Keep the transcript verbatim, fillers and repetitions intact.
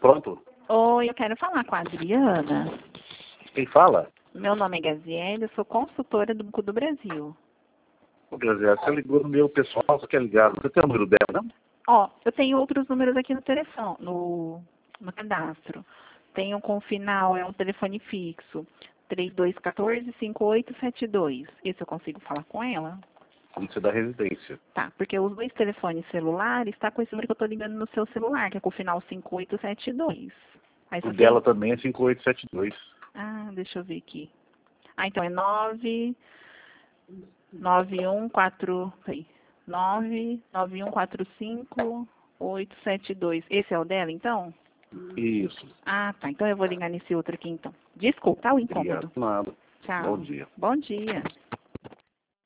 Pronto? Oi, eu quero falar com a Adriana. Quem fala? Meu nome é Gaziele, eu sou consultora do Banco do Brasil. Ô, Graziela, você ligou no meu pessoal, você quer ligar? Você tem o número dela, não? Ó, eu tenho outros números aqui no telefone, no, no cadastro. Tenho com o final, é um telefone fixo. três dois um quatro, cinco oito sete dois. Esse eu consigo falar com ela? Isso é da residência. Tá, porque os dois telefones celulares tá com esse número que eu tô ligando no seu celular, que é com o final cinco oito sete dois. Aí O só dela tem... também é cinco oito sete dois. Ah, deixa eu ver aqui. Ah, então é nove nove um quatro, peraí, nove nove um quatro cinco oito sete dois. Esse é o dela, então? Isso. Ah, tá. Então eu vou ligar nesse outro aqui, então. Desculpa, tá o incômodo. Obrigado. Nada. Tchau. Bom dia. Bom dia.